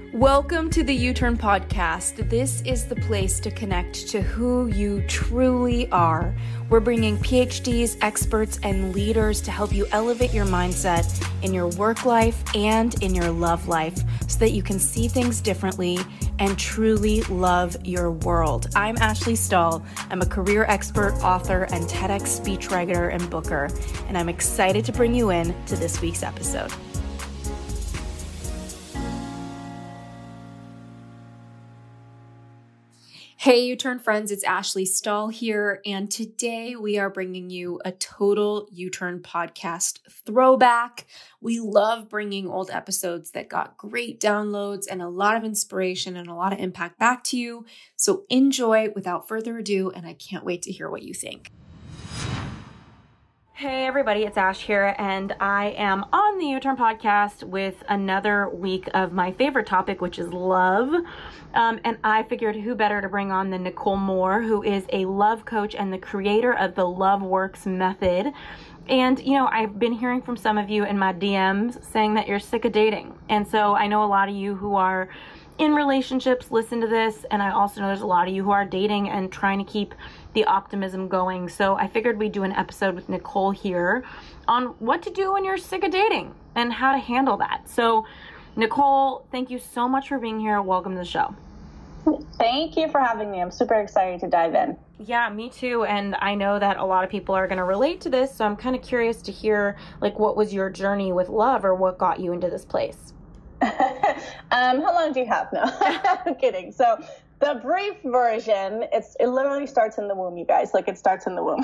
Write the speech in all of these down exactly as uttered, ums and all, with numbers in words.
Welcome to the U-Turn Podcast. This is the place to connect to who you truly are. We're bringing P H Ds, experts, and leaders to help you elevate your mindset in your work life and in your love life so that you can see things differently and truly love your world. I'm Ashley Stahl. I'm a career expert, author, and TEDx speechwriter and booker, and I'm excited to bring you in to this week's episode. Hey, U-Turn friends, it's Ashley Stahl here, and today we are bringing you a total U-Turn podcast throwback. We love bringing old episodes that got great downloads and a lot of inspiration and a lot of impact back to you. So enjoy without further ado, and I can't wait to hear what you think. Hey everybody, it's Ash here, and I am on the U-Turn podcast with another week of my favorite topic, which is love. Um, and I figured who better to bring on than Nicole Moore, who is a love coach and the creator of the Love Works method. And, you know, I've been hearing from some of you in my D Ms saying that you're sick of dating. And so I know a lot of you who are in relationships listen to this, and I also know there's a lot of you who are dating and trying to keep the optimism going. So I figured we'd do an episode with Nicole here on what to do when you're sick of dating and how to handle that. So Nicole, thank you so much for being here. Welcome to the show. Thank you for having me. I'm super excited to dive in. Yeah, me too. And I know that a lot of people are going to relate to this. So I'm kind of curious to hear, like, what was your journey with love, or what got you into this place? um, how long do you have? No, I'm kidding. So the brief version, it's it literally starts in the womb, you guys. Like, it starts in the womb.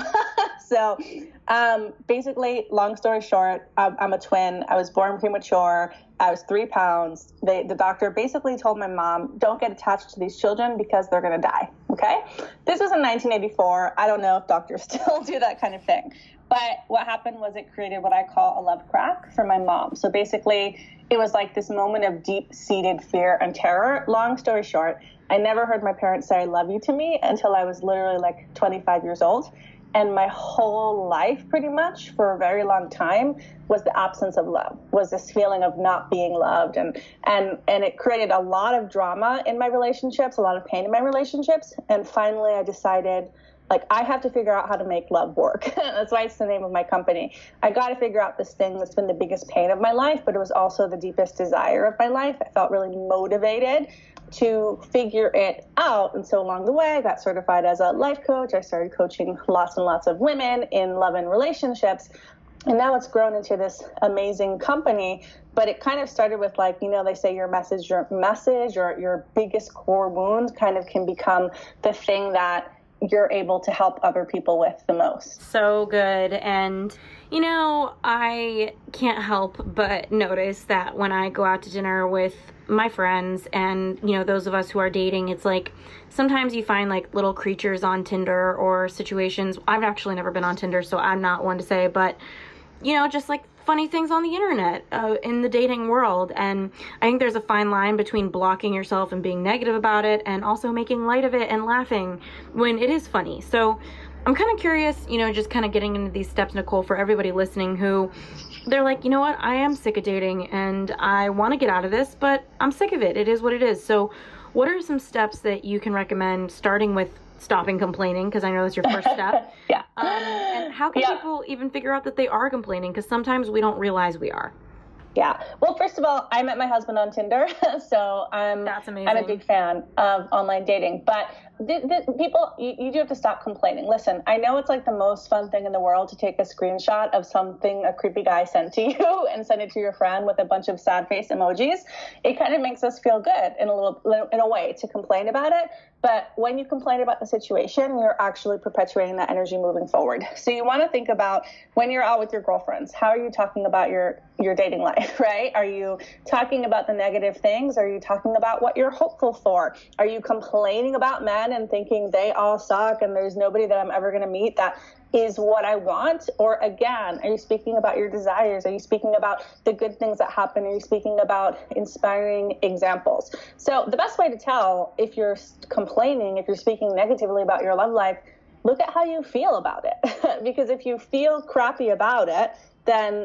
So um, basically, long story short, I'm, I'm a twin. I was born premature. I was three pounds. They, the doctor basically told my mom, don't get attached to these children because they're going to die. Okay. This was in nineteen eighty-four. I don't know if doctors still do that kind of thing. But what happened was it created what I call a love crack for my mom. So basically, it was like this moment of deep-seated fear and terror. Long story short, I never heard my parents say I love you to me until I was literally like twenty-five years old. And my whole life, pretty much, for a very long time, was the absence of love, was this feeling of not being loved. And, and, and it created a lot of drama in my relationships, a lot of pain in my relationships. And finally, I decided, like, I have to figure out how to make love work. That's why it's the name of my company. I got to figure out this thing that's been the biggest pain of my life, but it was also the deepest desire of my life. I felt really motivated to figure it out. And so along the way, I got certified as a life coach. I started coaching lots and lots of women in love and relationships. And now it's grown into this amazing company. But it kind of started with, like, you know, they say your message, your message or your biggest core wound kind of can become the thing that you're able to help other people with the most. So good. And, you know, I can't help but notice that when I go out to dinner with my friends and, you know, those of us who are dating, it's like sometimes you find like little creatures on Tinder or situations. I've actually never been on Tinder, so I'm not one to say, but, you know, just like funny things on the internet uh, in the dating world. And I think there's a fine line between blocking yourself and being negative about it and also making light of it and laughing when it is funny. So I'm kind of curious, you know, just kind of getting into these steps, Nicole, for everybody listening who they're like, you know what, I am sick of dating and I want to get out of this, but I'm sick of it. It is what it is. So what are some steps that you can recommend, starting with stopping complaining, because I know that's your first step? Yeah. Um, and how can yeah. people even figure out that they are complaining? Because sometimes we don't realize we are. Yeah. Well, first of all, I met my husband on Tinder, so I'm That's amazing. I'm a big fan of online dating. But th- th- people, you, you do have to stop complaining. Listen, I know it's like the most fun thing in the world to take a screenshot of something a creepy guy sent to you and send it to your friend with a bunch of sad face emojis. It kind of makes us feel good in a little, in a way, to complain about it. But when you complain about the situation, you're actually perpetuating that energy moving forward. So you want to think about when you're out with your girlfriends, how are you talking about your, your dating life, right? Are you talking about the negative things? Are you talking about what you're hopeful for? Are you complaining about men and thinking they all suck and there's nobody that I'm ever going to meet that is what I want? Or again, are you speaking about your desires? Are you speaking about the good things that happen? Are you speaking about inspiring examples? So the best way to tell if you're complaining, if you're speaking negatively about your love life, look at how you feel about it. Because if you feel crappy about it, then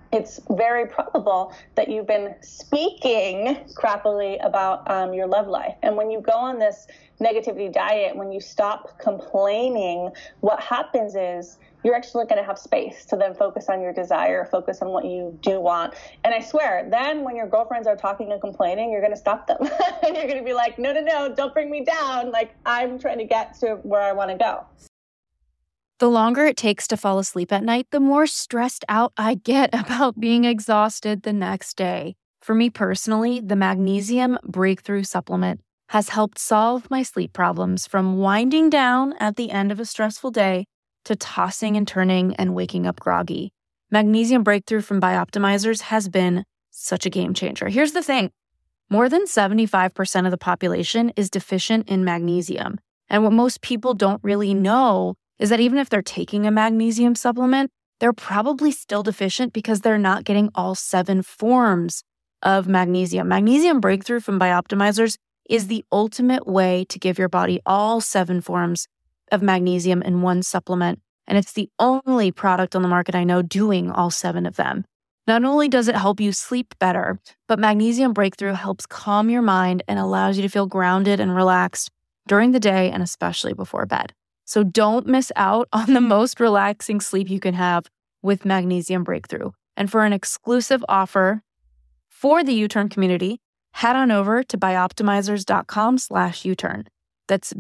it's very probable that you've been speaking crappily about um, your love life. And when you go on this negativity diet, when you stop complaining, what happens is you're actually going to have space to then focus on your desire, focus on what you do want. And I swear, then when your girlfriends are talking and complaining, you're going to stop them. And you're going to be like, no, no, no, don't bring me down. Like, I'm trying to get to where I want to go. The longer it takes to fall asleep at night, the more stressed out I get about being exhausted the next day. For me personally, the Magnesium Breakthrough Supplement has helped solve my sleep problems, from winding down at the end of a stressful day to tossing and turning and waking up groggy. Magnesium Breakthrough from Bioptimizers has been such a game changer. Here's the thing. More than seventy-five percent of the population is deficient in magnesium. And what most people don't really know is that even if they're taking a magnesium supplement, they're probably still deficient because they're not getting all seven forms of magnesium. Magnesium Breakthrough from Bioptimizers is the ultimate way to give your body all seven forms of magnesium in one supplement. And it's the only product on the market I know doing all seven of them. Not only does it help you sleep better, but Magnesium Breakthrough helps calm your mind and allows you to feel grounded and relaxed during the day and especially before bed. So don't miss out on the most relaxing sleep you can have with Magnesium Breakthrough. And for an exclusive offer for the U-Turn community, head on over to bioptimizers.com slash U-Turn. That's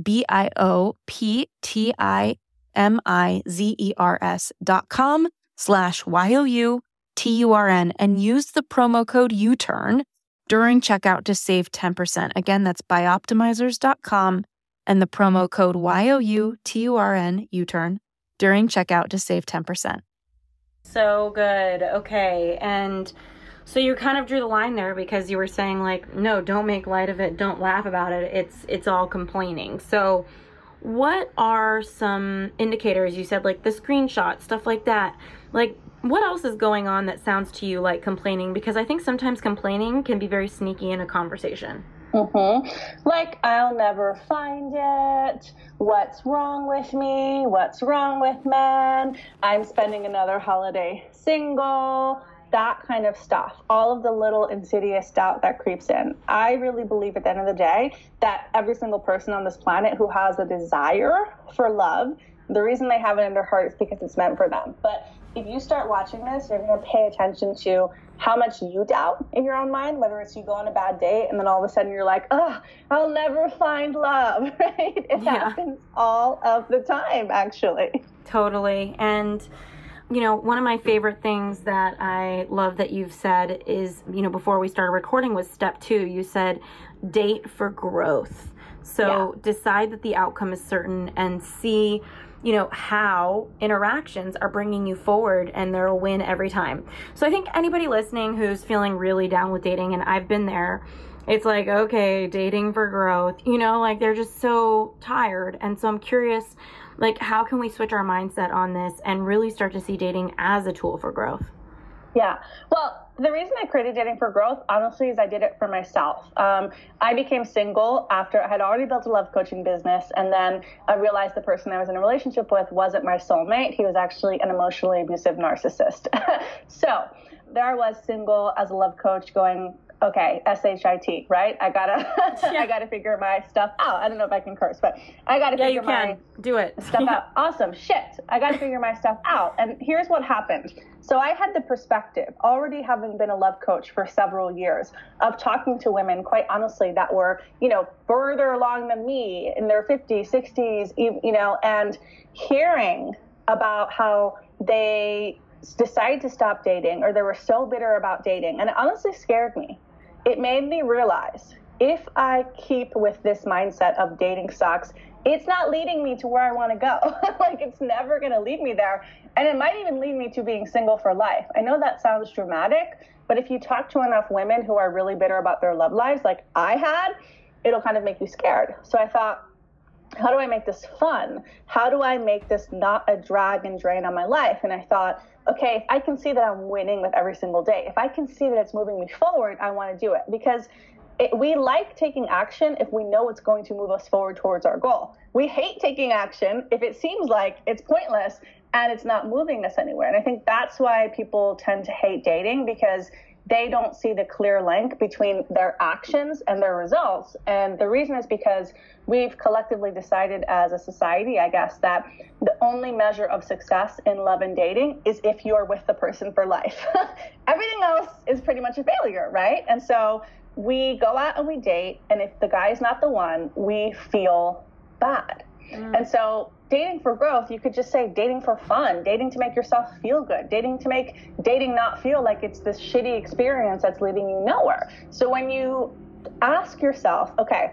B-I-O-P-T-I-M-I-Z-E-R-S dot com slash Y-O-U-T-U-R-N and use the promo code U-Turn during checkout to save ten percent. Again, that's bioptimizers dot com and the promo code Y O U T U R N, U-Turn, during checkout to save ten percent. So good. Okay. And so you kind of drew the line there because you were saying, like, no, don't make light of it. Don't laugh about it. It's, it's all complaining. So what are some indicators? You said, like, the screenshot, stuff like that. Like, what else is going on that sounds to you like complaining? Because I think sometimes complaining can be very sneaky in a conversation. Mm-hmm. Like, I'll never find it. What's wrong with me? What's wrong with men? I'm spending another holiday single. That kind of stuff. All of the little insidious doubt that creeps in. I really believe at the end of the day that every single person on this planet who has a desire for love, the reason they have it in their heart is because it's meant for them. But if you start watching this, you're going to pay attention to how much you doubt in your own mind, whether it's you go on a bad date and then all of a sudden you're like, oh, I'll never find love, right? It yeah. happens all of the time, actually. Totally. And, you know, one of my favorite things that I love that you've said is, you know, before we started recording was step two. You said date for growth. So yeah. decide that the outcome is certain and see, you know, how interactions are bringing you forward, and they're a win every time. So I think anybody listening who's feeling really down with dating, and I've been there, it's like, okay, dating for growth, you know, like they're just so tired. And so I'm curious, like, how can we switch our mindset on this and really start to see dating as a tool for growth? Yeah. Well, the reason I created Dating for Growth, honestly, is I did it for myself. Um, I became single after I had already built a love coaching business, and then I realized the person I was in a relationship with wasn't my soulmate. He was actually an emotionally abusive narcissist. So there I was, single as a love coach, going, okay, S H I T, right? I gotta, yeah. I gotta figure my stuff out. I don't know if I can curse, but I gotta yeah, figure you can. my Do it. stuff yeah. out. Awesome. Shit. I gotta figure my stuff out. And here's what happened. So I had the perspective, already having been a love coach for several years, of talking to women, quite honestly, that were, you know, further along than me in their fifties, sixties, you know, and hearing about how they decided to stop dating, or they were so bitter about dating. And it honestly scared me. It made me realize, if I keep with this mindset of dating sucks, it's not leading me to where I want to go. Like, it's never going to lead me there. And it might even lead me to being single for life. I know that sounds dramatic, but if you talk to enough women who are really bitter about their love lives, like I had, it'll kind of make you scared. So I thought, how do I make this fun? How do I make this not a drag and drain on my life? And I thought, okay, if I can see that I'm winning with every single day, if I can see that it's moving me forward, I want to do it. Because it, we like taking action if we know it's going to move us forward towards our goal. We hate taking action if it seems like it's pointless and it's not moving us anywhere. And I think that's why people tend to hate dating, because they don't see the clear link between their actions and their results. And the reason is because we've collectively decided as a society, I guess, that the only measure of success in love and dating is if you're with the person for life. Everything else is pretty much a failure, right? And so we go out and we date, and if the guy's not the one, we feel bad. Mm. And so dating for growth, you could just say dating for fun, dating to make yourself feel good, dating to make dating not feel like it's this shitty experience that's leading you nowhere. So when you ask yourself, okay,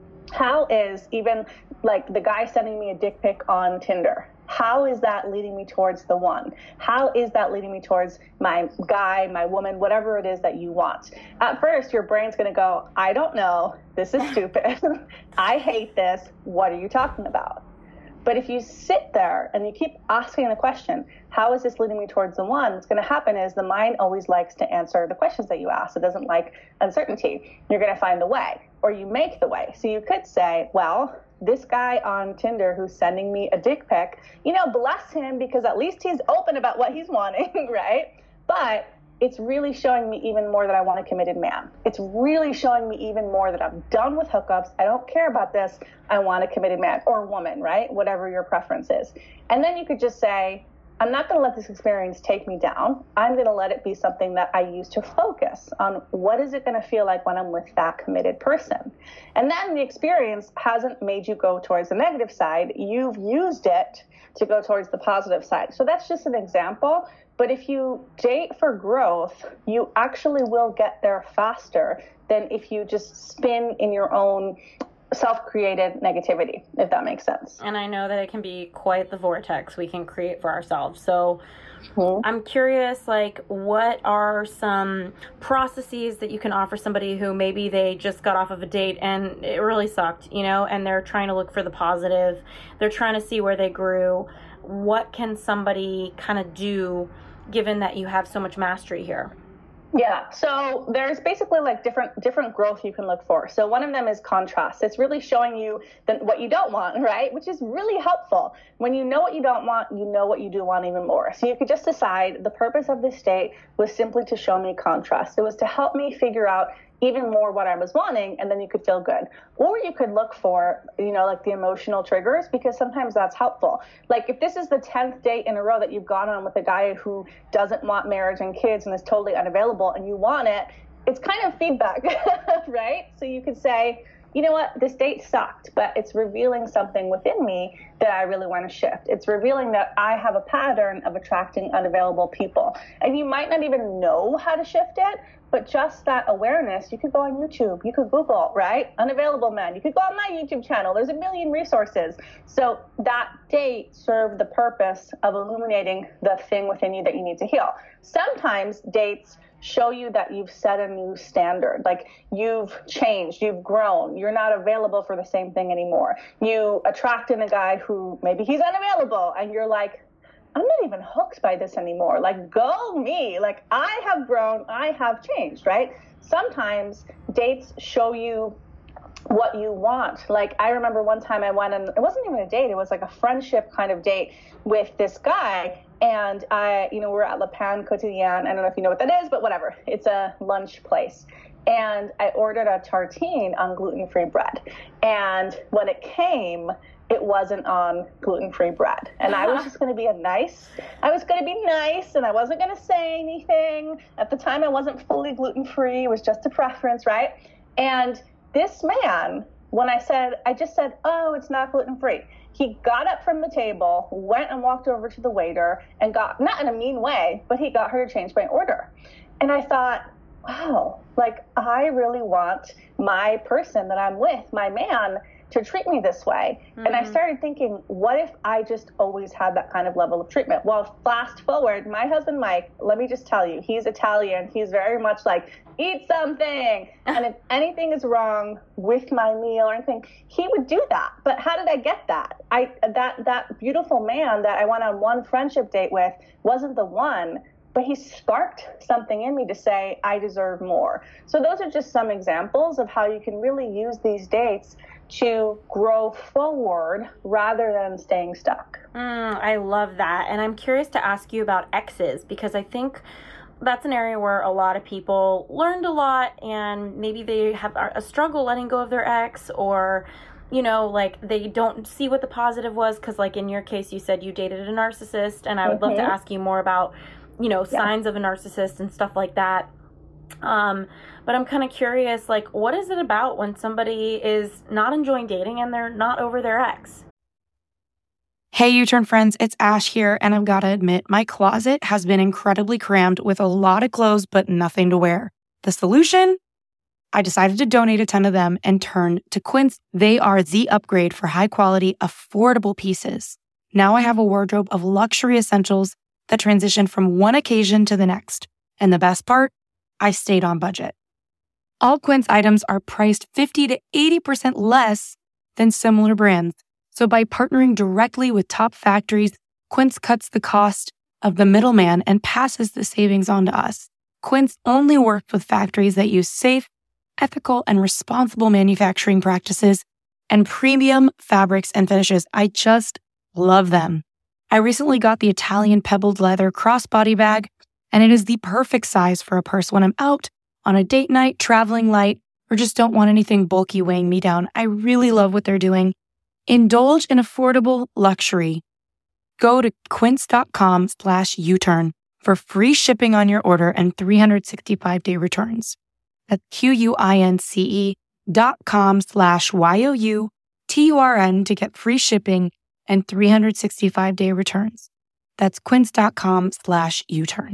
how is even like the guy sending me a dick pic on Tinder, how is that leading me towards the one? How is that leading me towards my guy, my woman, whatever it is that you want? At first, your brain's going to go, I don't know. This is stupid. I hate this. What are you talking about? But if you sit there and you keep asking the question, how is this leading me towards the one? What's going to happen is the mind always likes to answer the questions that you ask. It doesn't like uncertainty. You're going to find the way, or you make the way. So you could say, well, this guy on Tinder who's sending me a dick pic, you know, bless him, because at least he's open about what he's wanting, right? But it's really showing me even more that I want a committed man. It's really showing me even more that I'm done with hookups. I don't care about this. I want a committed man or woman, right? Whatever your preference is. And then you could just say, I'm not going to let this experience take me down. I'm going to let it be something that I use to focus on what is it going to feel like when I'm with that committed person. And then the experience hasn't made you go towards the negative side. You've used it to go towards the positive side. So that's just an example. But if you date for growth, you actually will get there faster than if you just spin in your own self-created negativity, if that makes sense. And I know that it can be quite the vortex we can create for ourselves. So mm-hmm. I'm curious, like, what are some processes that you can offer somebody who maybe they just got off of a date and it really sucked, you know, and they're trying to look for the positive. They're trying to see where they grew. What can somebody kind of do given that you have so much mastery here? Yeah, so there's basically like different different growth you can look for. So one of them is contrast. It's really showing you the, what you don't want, right? Which is really helpful. When you know what you don't want, you know what you do want even more. So you could just decide the purpose of this date was simply to show me contrast. It was to help me figure out even more what I was wanting, and then you could feel good. Or you could look for, you know, like the emotional triggers, because sometimes that's helpful. Like if this is the tenth date in a row that you've gone on with a guy who doesn't want marriage and kids and is totally unavailable and you want it, it's kind of feedback, right? So you could say, you know what, this date sucked, but it's revealing something within me that I really want to shift. It's revealing that I have a pattern of attracting unavailable people. And you might not even know how to shift it, but just that awareness, you could go on YouTube, you could Google, right? Unavailable men. You could go on my YouTube channel. There's a million resources. So that date served the purpose of illuminating the thing within you that you need to heal. Sometimes dates show you that you've set a new standard, like you've changed, you've grown, you're not available for the same thing anymore. You attract in a guy who maybe he's unavailable and you're like, I'm not even hooked by this anymore. Like, go me. Like, I have grown, I have changed, right? Sometimes dates show you what you want. Like, I remember one time I went, and it wasn't even a date, it was like a friendship kind of date with this guy. And I, you know, we're at Le Pan Quotidien. I don't know if you know what that is, but whatever. It's a lunch place. And I ordered a tartine on gluten-free bread. And when it came, it wasn't on gluten-free bread. And I was just going to be a nice, I was going to be nice, and I wasn't going to say anything. At the time, I wasn't fully gluten-free. It was just a preference, right? And this man, when I said, I just said, oh, it's not gluten-free, he got up from the table, went and walked over to the waiter and got, not in a mean way, but he got her to change my order. And I thought, wow, like, I really want my person that I'm with, my man, to treat me this way. Mm-hmm. And I started thinking, what if I just always had that kind of level of treatment? Well, fast forward, my husband, Mike, let me just tell you, he's Italian. He's very much like, eat something. And if anything is wrong with my meal or anything, he would do that. But how did I get that? I, that, that beautiful man that I went on one friendship date with wasn't the one. but he sparked something in me to say, I deserve more. So those are just some examples of how you can really use these dates to grow forward rather than staying stuck. Mm, I love that. And I'm curious to ask you about exes, because I think that's an area where a lot of people learned a lot and maybe they have a struggle letting go of their ex, or you know, like they don't see what the positive was, because like in your case, you said you dated a narcissist, and I would mm-hmm. love to ask you more about, you know, yeah. signs of a narcissist and stuff like that. Um, but I'm kind of curious, like, what is it about when somebody is not enjoying dating and they're not over their ex? Hey, U-Turn friends, it's Ash here, and I've got to admit, my closet has been incredibly crammed with a lot of clothes, but nothing to wear. The solution? I decided to donate a ton of them and turned to Quince. They are the upgrade for high-quality, affordable pieces. Now I have a wardrobe of luxury essentials that transition from one occasion to the next. And the best part? I stayed on budget. All Quince items are priced fifty to eighty percent less than similar brands. So by partnering directly with top factories, Quince cuts the cost of the middleman and passes the savings on to us. Quince only works with factories that use safe, ethical, and responsible manufacturing practices and premium fabrics and finishes. I just love them. I recently got the Italian pebbled leather crossbody bag, and it is the perfect size for a purse when I'm out on a date night, traveling light, or just don't want anything bulky weighing me down. I really love what they're doing. Indulge in affordable luxury. Go to quince.com slash U-turn for free shipping on your order and three hundred sixty-five day returns. That's Q-U-I-N-C-E dot com slash Y-O-U-T-U-R-N to get free shipping and three hundred sixty-five day returns. That's quince.com slash U-turn.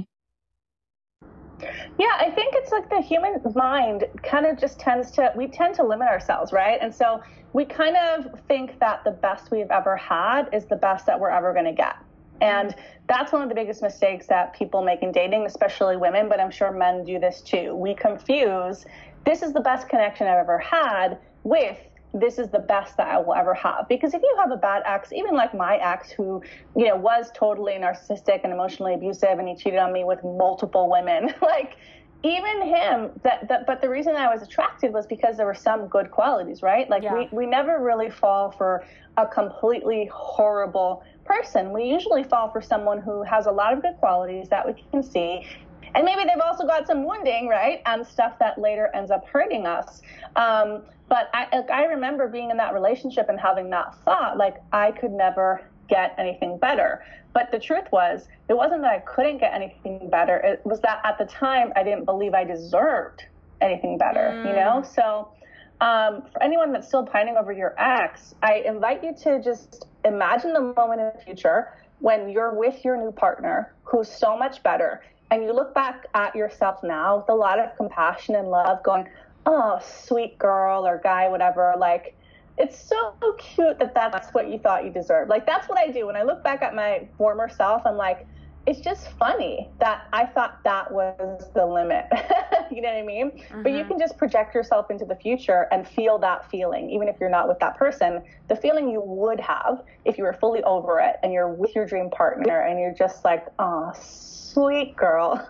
Yeah, I think it's like the human mind kind of just tends to, we tend to limit ourselves, right? And so we kind of think that the best we've ever had is the best that we're ever going to get. And that's one of the biggest mistakes that people make in dating, especially women, but I'm sure men do this too. We confuse, this is the best connection I've ever had with, this is the best that I will ever have. Because if you have a bad ex, even like my ex who, you know, was totally narcissistic and emotionally abusive and he cheated on me with multiple women, like even him, that, that, but the reason I was attracted was because there were some good qualities, right? Like yeah. we, we never really fall for a completely horrible person. We usually fall for someone who has a lot of good qualities that we can see. And maybe they've also got some wounding, right? And stuff that later ends up hurting us. Um, but I, like, I remember being in that relationship and having that thought, like, I could never get anything better. But the truth was, it wasn't that I couldn't get anything better. It was that at the time, I didn't believe I deserved anything better, mm. you know? So um, for anyone that's still pining over your ex, I invite you to just imagine the moment in the future when you're with your new partner who's so much better, and you look back at yourself now with a lot of compassion and love going, oh, sweet girl or guy, whatever, like, it's so cute that that's what you thought you deserved. Like, that's what I do. When I look back at my former self, I'm like, it's just funny that I thought that was the limit. You know what I mean? Mm-hmm. But you can just project yourself into the future and feel that feeling, even if you're not with that person, the feeling you would have if you were fully over it and you're with your dream partner and you're just like, oh, sweet girl.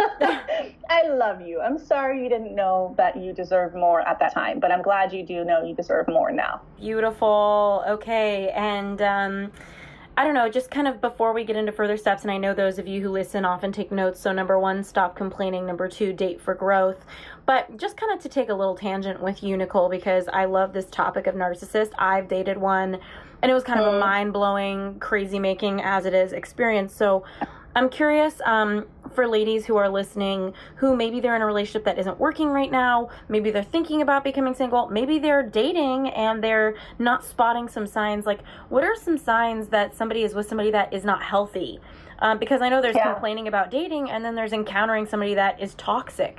I love you. I'm sorry you didn't know that you deserved more at that time, but I'm glad you do know you deserve more now. Beautiful. Okay. And, um, I don't know, just kind of before we get into further steps, and I know those of you who listen often take notes, so number one, stop complaining. Number two, date for growth. But just kind of to take a little tangent with you, Nicole, because I love this topic of narcissist. I've dated one, and it was kind of a mind-blowing, crazy-making, as it is, experience. So I'm curious, um, for ladies who are listening, who maybe they're in a relationship that isn't working right now, maybe they're thinking about becoming single, maybe they're dating and they're not spotting some signs. Like, what are some signs that somebody is with somebody that is not healthy? Um, because I know there's yeah. complaining about dating, and then there's encountering somebody that is toxic.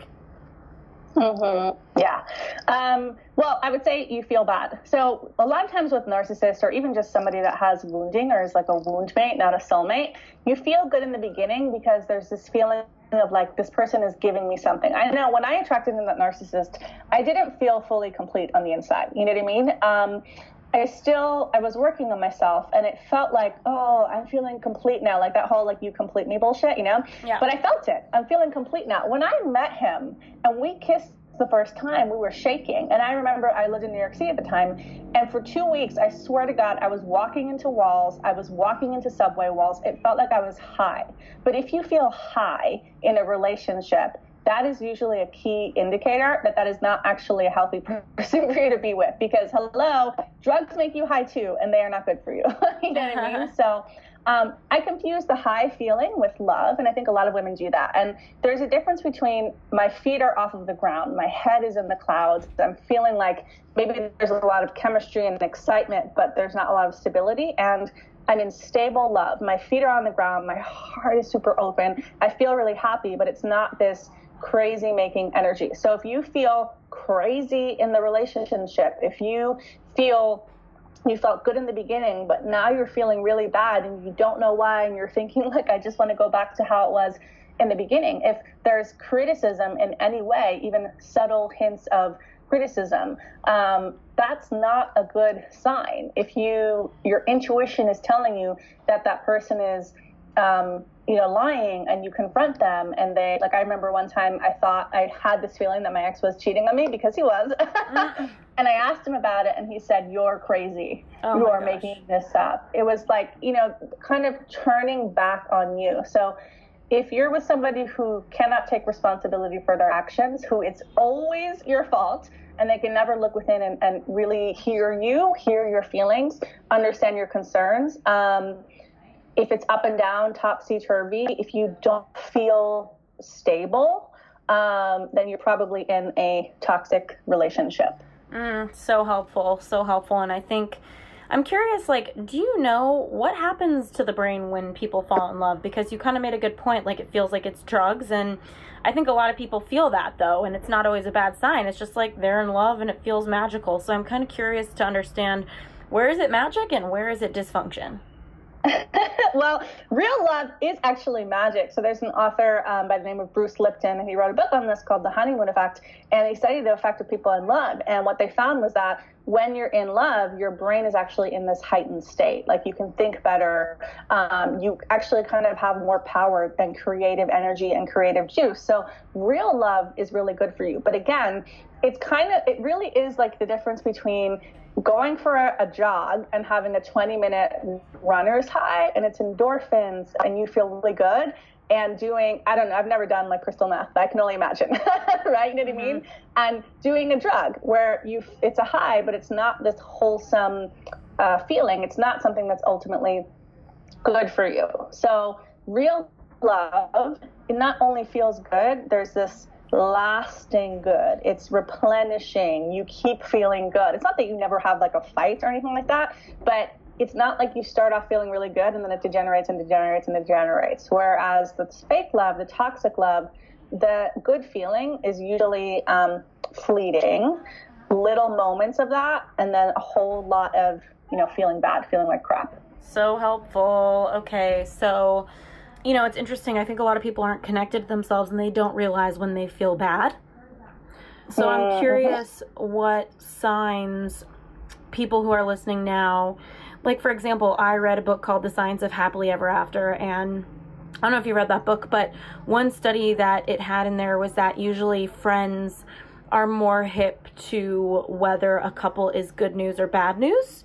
Mm-hmm. Yeah. Um, well, I would say you feel bad. So a lot of times with narcissists, or even just somebody that has wounding or is like a wound mate, not a soulmate, you feel good in the beginning because there's this feeling of like, this person is giving me something. I know when I attracted in that narcissist, I didn't feel fully complete on the inside. You know what I mean? Um, I still, I was working on myself, and it felt like, oh, I'm feeling complete now. Like that whole, like, you complete me bullshit, you know? Yeah. But I felt it. I'm feeling complete now. When I met him and we kissed the first time, we were shaking. And I remember I lived in New York City at the time. And for two weeks, I swear to God, I was walking into walls. I was walking into subway walls. It felt like I was high. But if you feel high in a relationship, that is usually a key indicator that that is not actually a healthy person for you to be with, because hello, drugs make you high too, and they are not good for you. You know what I mean? So um, I confuse the high feeling with love, and I think a lot of women do that. And there's a difference between my feet are off of the ground, my head is in the clouds, I'm feeling like maybe there's a lot of chemistry and excitement, but there's not a lot of stability, and I'm in stable love. My feet are on the ground, my heart is super open, I feel really happy, but it's not this crazy making energy. So if you feel crazy in the relationship, if you feel you felt good in the beginning, but now you're feeling really bad and you don't know why, and you're thinking like, I just want to go back to how it was in the beginning. If there's criticism in any way, even subtle hints of criticism, um, that's not a good sign. If you, your intuition is telling you that that person is um, you know, lying, and you confront them, and they, like, I remember one time I thought I had this feeling that my ex was cheating on me, because he was. And I asked him about it, and he said, you're crazy. Oh you are making this up. It was like, you know, kind of turning back on you. So if you're with somebody who cannot take responsibility for their actions, who it's always your fault, and they can never look within and, and really hear you, hear your feelings, understand your concerns, um, if it's up and down, topsy-turvy, if you don't feel stable, um, then you're probably in a toxic relationship. Mm, so helpful, so helpful. And I think, I'm curious, like, do you know what happens to the brain when people fall in love? Because you kind of made a good point, like, it feels like it's drugs. And I think a lot of people feel that, though, and it's not always a bad sign. It's just like they're in love and it feels magical. So I'm kind of curious to understand, where is it magic and where is it dysfunction? Well, real love is actually magic. So there's an author um, by the name of Bruce Lipton, and he wrote a book on this called The Honeymoon Effect, and he studied the effect of people in love. And what they found was that when you're in love, your brain is actually in this heightened state. Like, you can think better. Um, you actually kind of have more power and creative energy and creative juice. So real love is really good for you. But again, it's kind of, it really is like the difference between going for a, a jog and having a twenty minute runner's high, and it's endorphins and you feel really good, and doing, I don't know, I've never done like crystal meth, but I can only imagine, right? You know what mm-hmm. I mean? And doing a drug where you, it's a high, but it's not this wholesome uh, feeling. It's not something that's ultimately good for you. So real love, it not only feels good, there's this lasting good. It's replenishing. You keep feeling good. It's not that you never have like a fight or anything like that, but it's not like you start off feeling really good and then it degenerates and degenerates and degenerates. Whereas the fake love, the toxic love, the good feeling is usually um, fleeting, little moments of that, and then a whole lot of, you know, feeling bad, feeling like crap. So helpful. Okay, so you know, it's interesting. I think a lot of people aren't connected to themselves and they don't realize when they feel bad. So mm-hmm. I'm curious what signs people who are listening now, like, for example, I read a book called The Science of Happily Ever After, and I don't know if you read that book, but one study that it had in there was that usually friends are more hip to whether a couple is good news or bad news.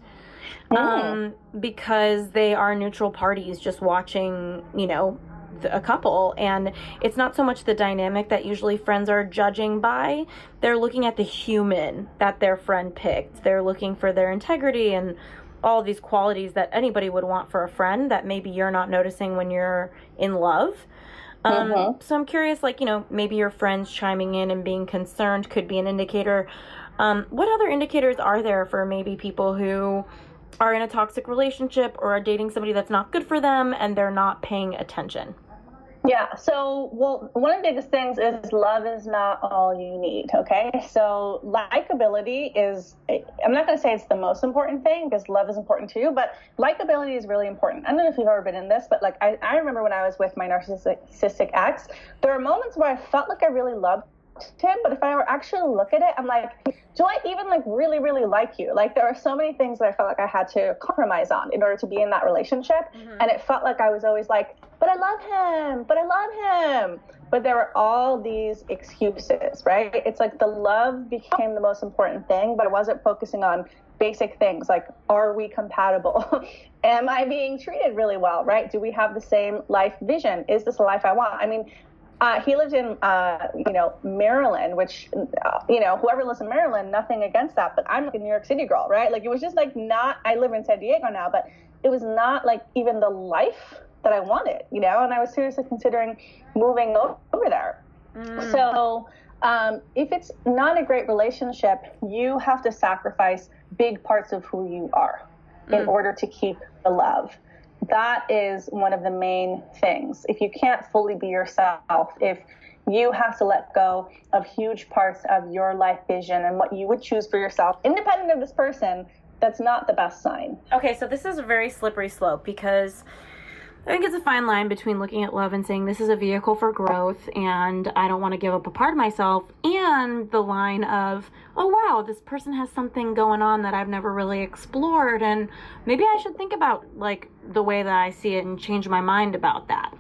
Um, because they are neutral parties just watching, you know, the, a couple. And it's not so much the dynamic that usually friends are judging by. They're looking at the human that their friend picked. They're looking for their integrity and all of these qualities that anybody would want for a friend that maybe you're not noticing when you're in love. Um, mm-hmm. So I'm curious, like, you know, maybe your friends chiming in and being concerned could be an indicator. Um, what other indicators are there for maybe people who are in a toxic relationship or are dating somebody that's not good for them and they're not paying attention? Yeah. So, well, one of the biggest things is love is not all you need. Okay. So likability is, I'm not going to say it's the most important thing because love is important too, but likability is really important. I don't know if you've ever been in this, but like, I, I remember when I was with my narcissistic ex, there were moments where I felt like I really loved him, but if I were actually look at it, I'm like, do I even like really, really like you? Like there are so many things that I felt like I had to compromise on in order to be in that relationship. Mm-hmm. And it felt like I was always like, but I love him, but I love him. But there were all these excuses, right? It's like the love became the most important thing, but I wasn't focusing on basic things like, are we compatible? Am I being treated really well, right? Do we have the same life vision? Is this a life I want? I mean, uh, he lived in, uh, you know, Maryland, which, uh, you know, whoever lives in Maryland, nothing against that, but I'm like a New York City girl, right? Like it was just like not, I live in San Diego now, but it was not like even the life that I wanted, you know, and I was seriously considering moving over there. Mm. So um, if it's not a great relationship, you have to sacrifice big parts of who you are mm. in order to keep the love. That is one of the main things. If you can't fully be yourself, if you have to let go of huge parts of your life vision and what you would choose for yourself, independent of this person, that's not the best sign. Okay, so this is a very slippery slope because I think it's a fine line between looking at love and saying this is a vehicle for growth and I don't want to give up a part of myself, and the line of, oh wow, this person has something going on that I've never really explored and maybe I should think about like the way that I see it and change my mind about that.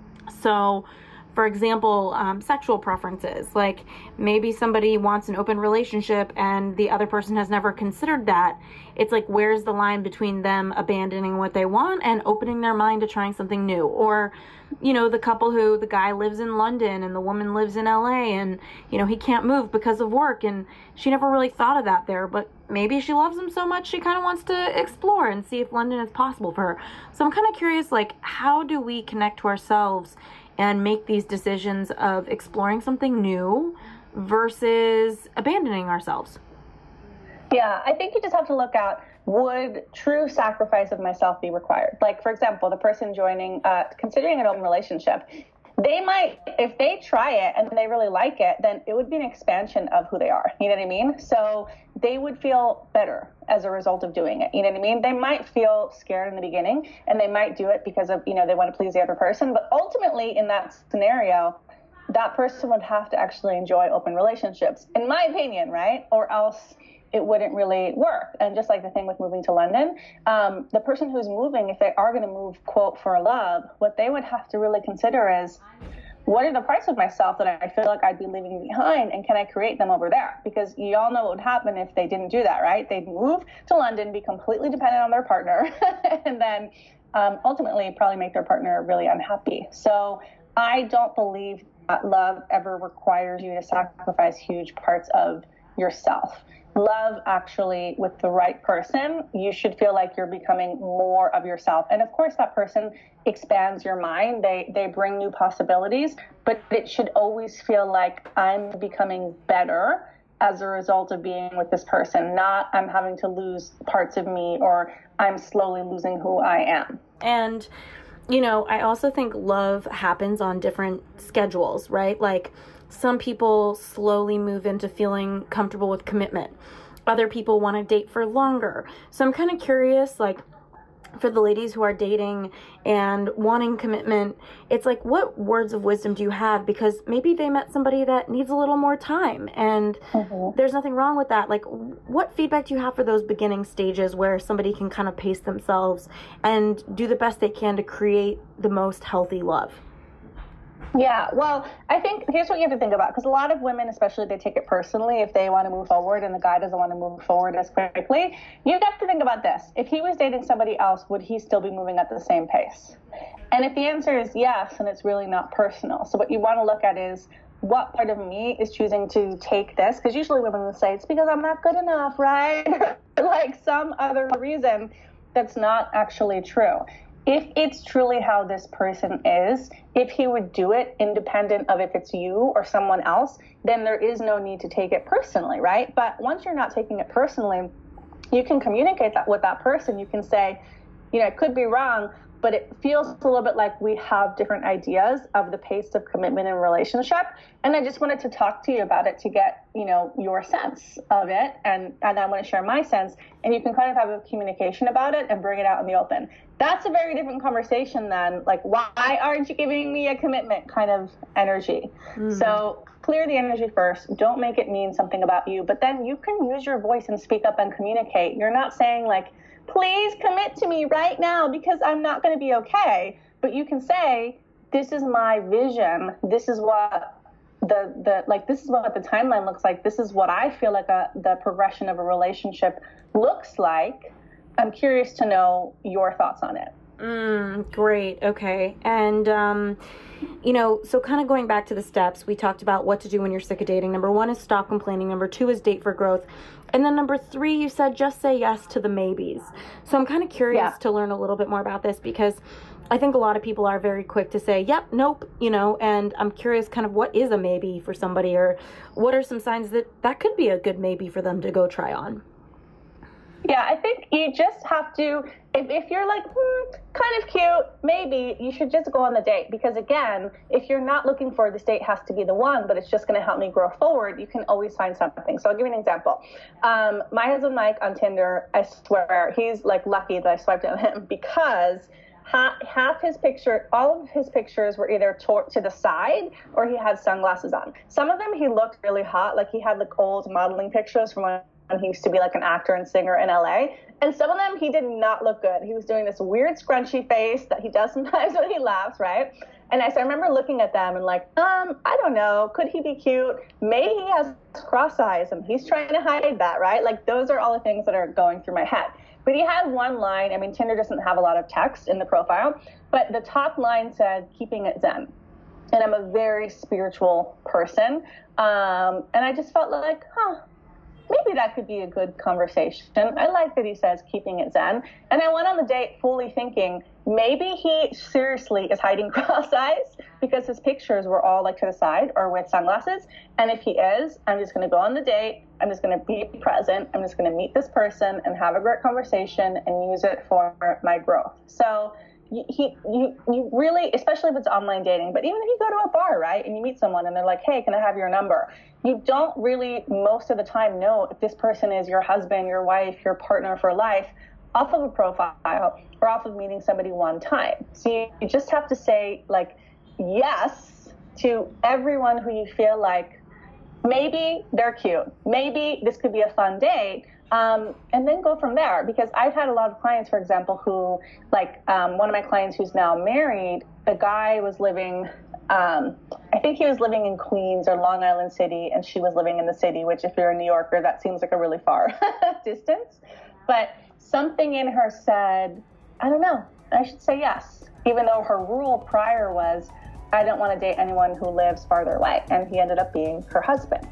So for example, um, sexual preferences, like maybe somebody wants an open relationship and the other person has never considered that. It's like, where's the line between them abandoning what they want and opening their mind to trying something new? Or, you know, the couple who the guy lives in London and the woman lives in L A and, you know, he can't move because of work and she never really thought of that there, but maybe she loves him so much she kind of wants to explore and see if London is possible for her. So I'm kind of curious, like, how do we connect to ourselves and make these decisions of exploring something new versus abandoning ourselves? Yeah, I think you just have to look at, would true sacrifice of myself be required? Like, for example, the person joining, uh, considering an open relationship, they might, if they try it and they really like it, then it would be an expansion of who they are. You know what I mean? So they would feel better as a result of doing it. You know what I mean? They might feel scared in the beginning and they might do it because of, you know, they want to please the other person. But ultimately in that scenario, that person would have to actually enjoy open relationships, in my opinion, right? Or else it wouldn't really work. And just like the thing with moving to London, um, the person who's moving, if they are going to move, quote, for love, what they would have to really consider is, what are the parts of myself that I feel like I'd be leaving behind, and can I create them over there? Because you all know what would happen if they didn't do that, right? They'd move to London, be completely dependent on their partner, and then um, ultimately probably make their partner really unhappy. So I don't believe that love ever requires you to sacrifice huge parts of yourself. Love, actually, with the right person, you should feel like you're becoming more of yourself. And of course, that person expands your mind. They they bring new possibilities, but it should always feel like I'm becoming better as a result of being with this person, not I'm having to lose parts of me or I'm slowly losing who I am. And, you know, I also think love happens on different schedules, right? Like, some people slowly move into feeling comfortable with commitment. Other people want to date for longer. So I'm kind of curious, like, for the ladies who are dating and wanting commitment, it's like, what words of wisdom do you have? Because maybe they met somebody that needs a little more time, and mm-hmm. there's nothing wrong with that. Like, what feedback do you have for those beginning stages where somebody can kind of pace themselves and do the best they can to create the most healthy love? Yeah, well, I think here's what you have to think about, because a lot of women, especially, they take it personally if they want to move forward and the guy doesn't want to move forward as quickly. You have to think about this. If he was dating somebody else, would he still be moving at the same pace? And if the answer is yes, then it's really not personal. So what you want to look at is, what part of me is choosing to take this? Because usually women will say, it's because I'm not good enough, right? Like some other reason that's not actually true. If it's truly how this person is, if he would do it independent of if it's you or someone else, then there is no need to take it personally, right? But once you're not taking it personally, you can communicate that with that person. You can say, you know, it could be wrong, but it feels a little bit like we have different ideas of the pace of commitment and relationship. And I just wanted to talk to you about it to get, you know, your sense of it. And, and I want to share my sense, and you can kind of have a communication about it and bring it out in the open. That's a very different conversation than like, why aren't you giving me a commitment kind of energy? Mm-hmm. So clear the energy first. Don't make it mean something about you, but then you can use your voice and speak up and communicate. You're not saying like, please commit to me right now because I'm not going to be okay. But you can say, this is my vision. This is what the, the like, this is what the timeline looks like. This is what I feel like a, the progression of a relationship looks like. I'm curious to know your thoughts on it. Mm, great. Okay. And, um, you know, so kind of going back to the steps, we talked about what to do when you're sick of dating. Number one is stop complaining. Number two is date for growth. And then number three, you said just say yes to the maybes. So I'm kind of curious yeah. to learn a little bit more about this, because I think a lot of people are very quick to say, yep, nope, you know, and I'm curious kind of what is a maybe for somebody, or what are some signs that that could be a good maybe for them to go try on? Yeah, I think you just have to, if, if you're like, hmm, kind of cute, maybe you should just go on the date. Because again, if you're not looking for this date has to be the one, but it's just going to help me grow forward, you can always find something. So I'll give you an example. Um, my husband, Mike, on Tinder, I swear, he's like lucky that I swiped on him, because half, half his picture, all of his pictures were either to, to the side or he had sunglasses on. Some of them he looked really hot, like he had like old modeling pictures from when he used to be like an actor and singer in L A. And some of them, he did not look good. He was doing this weird scrunchy face that he does sometimes when he laughs, right? And I, so I remember looking at them and like, um, I don't know, could he be cute? Maybe he has cross eyes and he's trying to hide that, right? Like those are all the things that are going through my head. But he had one line. I mean, Tinder doesn't have a lot of text in the profile, but the top line said, keeping it zen. And I'm a very spiritual person. Um, and I just felt like, huh, maybe that could be a good conversation. I like that he says keeping it zen. And I went on the date fully thinking maybe he seriously is hiding cross eyes because his pictures were all like to the side or with sunglasses. And if he is, I'm just going to go on the date. I'm just going to be present. I'm just going to meet this person and have a great conversation and use it for my growth. So you, he, you, you really, especially if it's online dating, but even if you go to a bar, right, and you meet someone and they're like, hey, can I have your number? You don't really, most of the time, know if this person is your husband, your wife, your partner for life off of a profile or off of meeting somebody one time. So you, you just have to say, like, yes to everyone who you feel like maybe they're cute. Maybe this could be a fun date. Um, and then go from there, because I've had a lot of clients, for example, who like um, one of my clients who's now married, the guy was living, um, I think he was living in Queens or Long Island City, and she was living in the city, which if you're a New Yorker, that seems like a really far distance. But something in her said, I don't know, I should say yes, even though her rule prior was, I don't want to date anyone who lives farther away. And he ended up being her husband.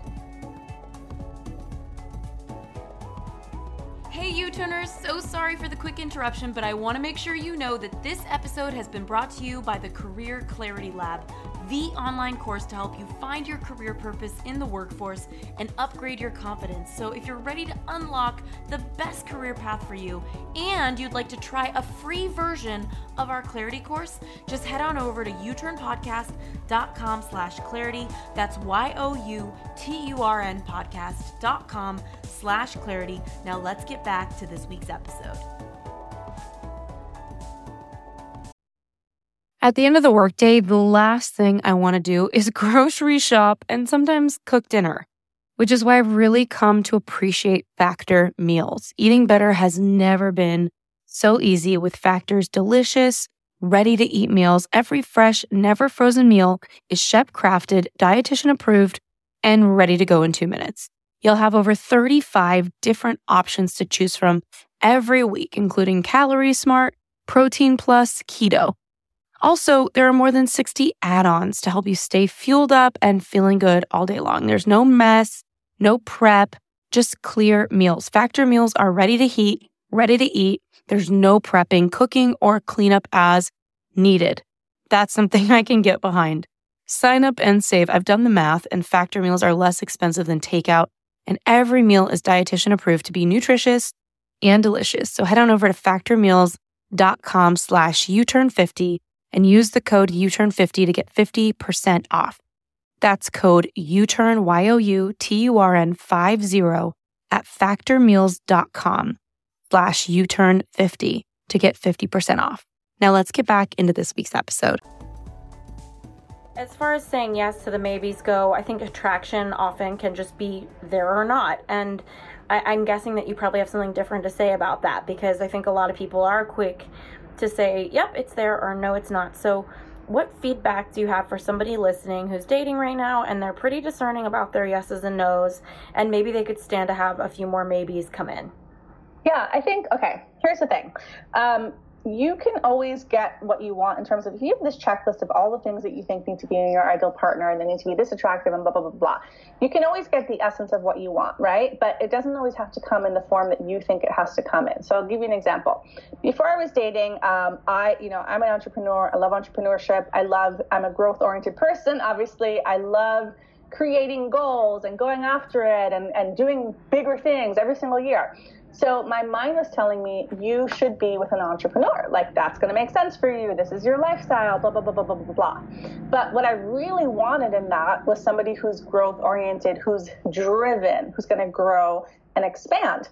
Hey U-Turners, so sorry for the quick interruption, but I want to make sure you know that this episode has been brought to you by the Career Clarity Lab, the online course to help you find your career purpose in the workforce and upgrade your confidence. So if you're ready to unlock the best career path for you and you'd like to try a free version of our Clarity course, just head on over to uturnpodcast.com slash clarity. That's Y-O-U-T-U-R-N podcast.com slash clarity. Now let's get back to this week's episode. At the end of the workday, the last thing I want to do is grocery shop and sometimes cook dinner, which is why I've really come to appreciate Factor meals. Eating better has never been so easy with Factor's delicious, ready-to-eat meals. Every fresh, never frozen meal is chef-crafted, dietitian-approved, and ready to go in two minutes. You'll have over thirty-five different options to choose from every week, including Calorie Smart, Protein Plus, Keto. Also, there are more than sixty add-ons to help you stay fueled up and feeling good all day long. There's no mess, no prep, just clear meals. Factor meals are ready to heat, ready to eat. There's no prepping, cooking, or cleanup as needed. That's something I can get behind. Sign up and save. I've done the math, and Factor meals are less expensive than takeout, and every meal is dietitian approved to be nutritious and delicious. So head on over to factor meals dot com slash U turn fifty and use the code U turn fifty to get fifty percent off. That's code U turn, Y O U T U R N fifty at factormeals.com slash U turn fifty to get fifty percent off. Now let's get back into this week's episode. As far as saying yes to the maybes go, I think attraction often can just be there or not. And I, I'm guessing that you probably have something different to say about that, because I think a lot of people are quick to say, yep, it's there, or no, it's not. So what feedback do you have for somebody listening who's dating right now and they're pretty discerning about their yeses and nos, and maybe they could stand to have a few more maybes come in? Yeah, I think, okay, here's the thing. Um, you can always get what you want in terms of, if you have this checklist of all the things that you think need to be in your ideal partner and they need to be this attractive and blah, blah, blah, blah. You can always get the essence of what you want, right? But it doesn't always have to come in the form that you think it has to come in. So I'll give you an example. Before I was dating, um, I, you know, I'm an entrepreneur. I love entrepreneurship. I love, I'm a growth-oriented person. Obviously, I love creating goals and going after it and, and doing bigger things every single year. So my mind was telling me, you should be with an entrepreneur. Like, that's going to make sense for you. This is your lifestyle, blah, blah, blah, blah, blah, blah, blah. But what I really wanted in that was somebody who's growth oriented, who's driven, who's going to grow and expand.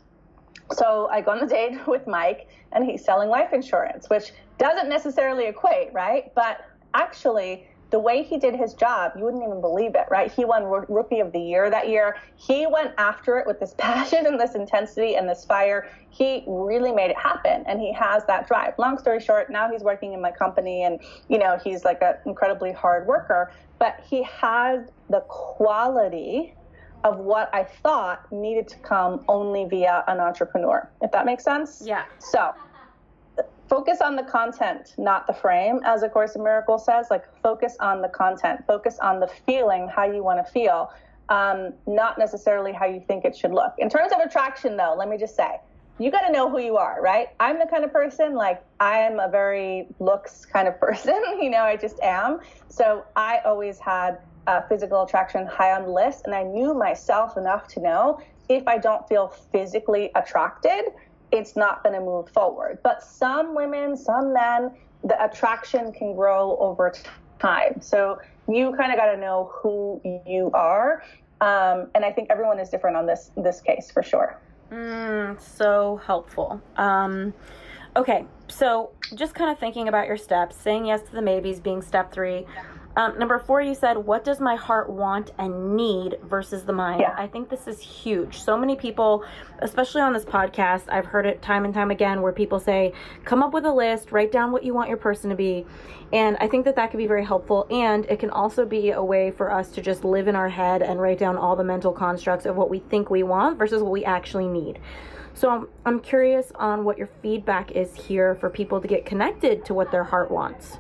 So I go on a date with Mike, and he's selling life insurance, which doesn't necessarily equate, right? But actually, the way he did his job, you wouldn't even believe it, right? He won Rookie of the Year that year. He went after it with this passion and this intensity and this fire. He really made it happen, and he has that drive. Long story short, now he's working in my company, and, you know, he's like an incredibly hard worker, but he has the quality of what I thought needed to come only via an entrepreneur, if that makes sense. Yeah. So focus on the content, not the frame, as A Course in Miracles says. Like, focus on the content, focus on the feeling, how you want to feel, um, not necessarily how you think it should look. In terms of attraction, though, let me just say, you got to know who you are, right? I'm the kind of person, like, I am a very looks kind of person, you know, I just am. So I always had uh, physical attraction high on the list, and I knew myself enough to know if I don't feel physically attracted, it's not going to move forward. But some women, some men, the attraction can grow over time. So you kind of got to know who you are. Um, and I think everyone is different on this, this case for sure. Mm, so helpful. Um, okay. So just kind of thinking about your steps, saying yes to the maybes being step three. Um, number four, you said, what does my heart want and need versus the mind? Yeah. I think this is huge. So many people, especially on this podcast, I've heard it time and time again where people say, come up with a list, write down what you want your person to be. And I think that that can be very helpful. And it can also be a way for us to just live in our head and write down all the mental constructs of what we think we want versus what we actually need. So I'm, I'm curious on what your feedback is here for people to get connected to what their heart wants.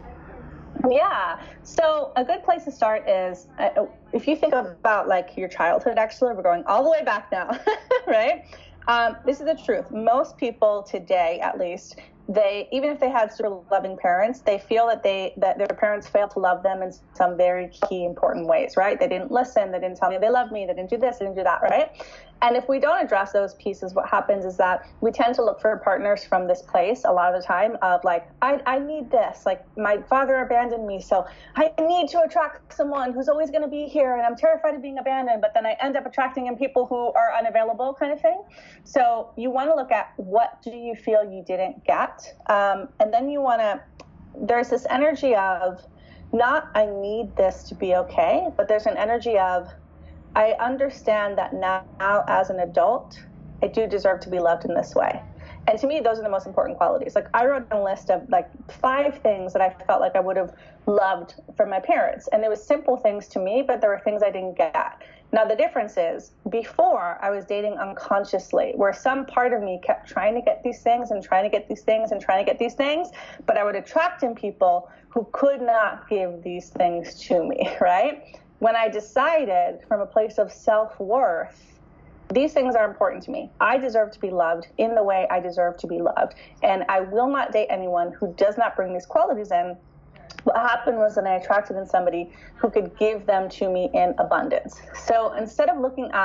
Yeah. So a good place to start is uh, if you think about like your childhood, actually, we're going all the way back now, right? Um, this is the truth. Most people today, at least, they, even if they had super loving parents, they feel that they, that their parents failed to love them in some very key important ways, right? They didn't listen. They didn't tell me they loved me. They didn't do this. They didn't do that, right? And if we don't address those pieces, what happens is that we tend to look for partners from this place a lot of the time of like, I, I need this, like my father abandoned me, so I need to attract someone who's always going to be here, and I'm terrified of being abandoned, but then I end up attracting in people who are unavailable, kind of thing. So you want to look at, what do you feel you didn't get? Um, and then you want to, there's this energy of not, I need this to be okay, but there's an energy of, I understand that now, now as an adult, I do deserve to be loved in this way. And to me, those are the most important qualities. Like, I wrote a list of like five things that I felt like I would have loved from my parents. And there was simple things to me, but there were things I didn't get. Now, the difference is, before I was dating unconsciously, where some part of me kept trying to get these things and trying to get these things and trying to get these things, but I would attract in people who could not give these things to me, right? When I decided from a place of self-worth, these things are important to me. I deserve to be loved in the way I deserve to be loved. And I will not date anyone who does not bring these qualities in. What happened was that I attracted in somebody who could give them to me in abundance. So instead of looking at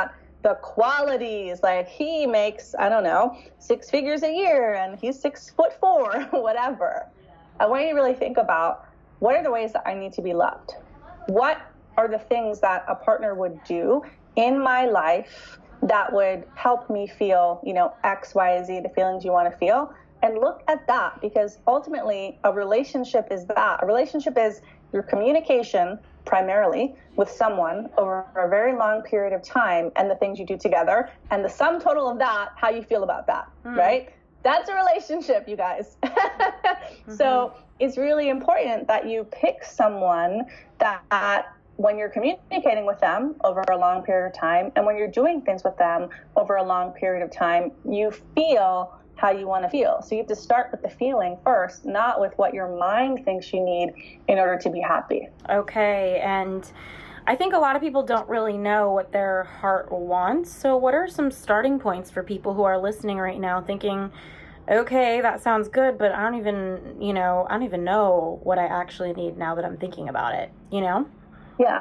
the qualities, like he makes, I don't know, six figures a year and he's six foot four, whatever. I want you to really think about, what are the ways that I need to be loved? What are the things that a partner would do in my life that would help me feel, you know, X, Y, Z, the feelings you want to feel? And look at that, because ultimately a relationship is that. A relationship is your communication primarily with someone over a very long period of time, and the things you do together, and the sum total of that, how you feel about that, mm. right? That's a relationship, you guys. mm-hmm. So it's really important that you pick someone that, when you're communicating with them over a long period of time, and when you're doing things with them over a long period of time, you feel how you want to feel. So you have to start with the feeling first, not with what your mind thinks you need in order to be happy. Okay. And I think a lot of people don't really know what their heart wants. So what are some starting points for people who are listening right now thinking, okay, that sounds good, but I don't even, you know, I don't even know what I actually need now that I'm thinking about it, you know? Yeah.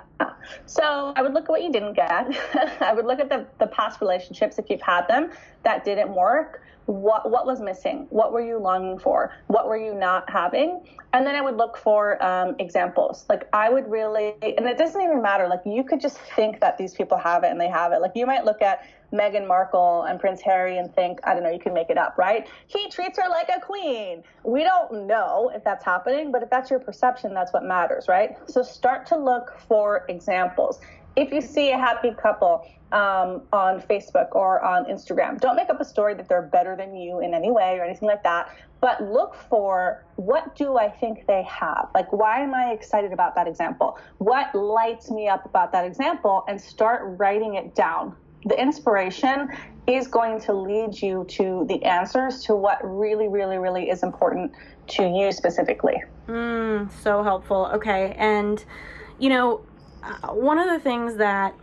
So I would look at what you didn't get. I would look at the, the past relationships, if you've had them, that didn't work. What what was missing? What were you longing for? What were you not having? And then I would look for um, examples. Like I would really, and it doesn't even matter. Like you could just think that these people have it and they have it. Like you might look at Meghan Markle and Prince Harry and think, I don't know, you can make it up, right? He treats her like a queen. We don't know if that's happening, but if that's your perception, that's what matters, right? So start to look for examples. If you see a happy couple um, on Facebook or on Instagram, don't make up a story that they're better than you in any way or anything like that, but look for, what do I think they have? Like, why am I excited about that example? What lights me up about that example? And start writing it down. The inspiration is going to lead you to the answers to what really, really, really is important to you specifically. Mm, so helpful. Okay. And, you know, one of the things that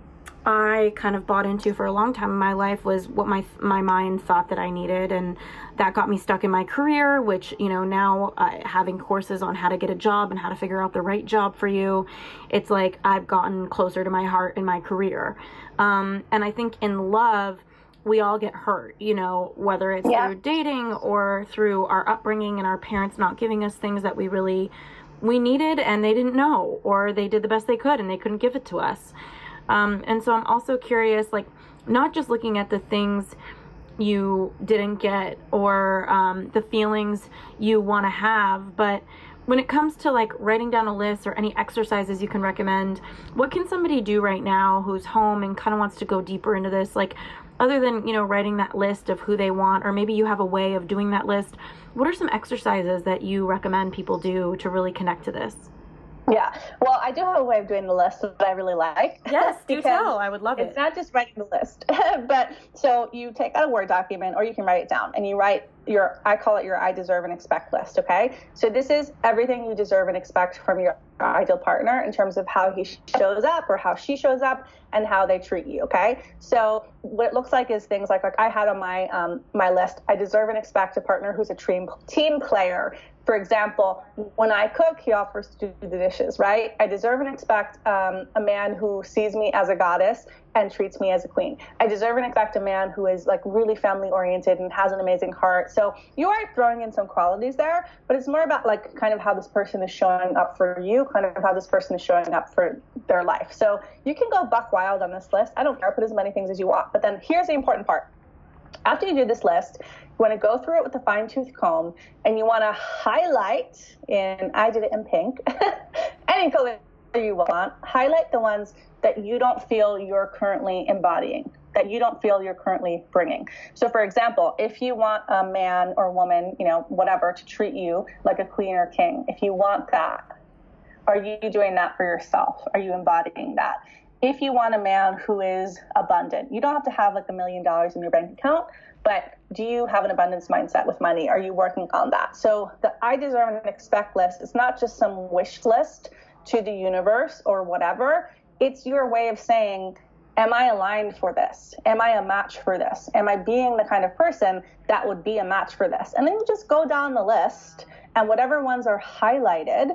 I kind of bought into for a long time in my life was what my my mind thought that I needed, and that got me stuck in my career, which, you know, now uh, having courses on how to get a job and how to figure out the right job for you, it's like I've gotten closer to my heart in my career. Um, and I think in love, we all get hurt, you know, whether it's yeah. through dating or through our upbringing and our parents not giving us things that we really we needed and they didn't know, or they did the best they could and they couldn't give it to us. Um, and so I'm also curious, like, not just looking at the things you didn't get or um, the feelings you want to have, but when it comes to like writing down a list or any exercises you can recommend, what can somebody do right now who's home and kind of wants to go deeper into this? Like, other than, you know, writing that list of who they want, or maybe you have a way of doing that list, what are some exercises that you recommend people do to really connect to this? Yeah, well, I do have a way of doing the list that I really like. Yes, do tell. I would love it. It's not just writing the list, but so you take out a Word document, or you can write it down, and you write your, I call it your I deserve and expect list, okay? So this is everything you deserve and expect from your ideal partner in terms of how he shows up or how she shows up and how they treat you, okay? So what it looks like is things like, like I had on my um, my list, I deserve and expect a partner who's a team, team player. For example, when I cook, he offers to do the dishes, right? I deserve and expect um, a man who sees me as a goddess and treats me as a queen. I deserve and expect a man who is like really family oriented and has an amazing heart. So you are throwing in some qualities there, but it's more about like kind of how this person is showing up for you, kind of how this person is showing up for their life. So you can go buck wild on this list. I don't care, put as many things as you want. But then here's the important part. After you do this list, you want to go through it with a fine-tooth comb, and you want to highlight, and I did it in pink, any color you want, highlight the ones that you don't feel you're currently embodying, that you don't feel you're currently bringing. So, for example, if you want a man or woman, you know, whatever, to treat you like a queen or king, if you want that, are you doing that for yourself? Are you embodying that? If you want a man who is abundant, you don't have to have like a million dollars in your bank account, but do you have an abundance mindset with money? Are you working on that? So the I deserve and expect list is not just some wish list to the universe or whatever. It's your way of saying, am I aligned for this? Am I a match for this? Am I being the kind of person that would be a match for this? And then you just go down the list, and whatever ones are highlighted,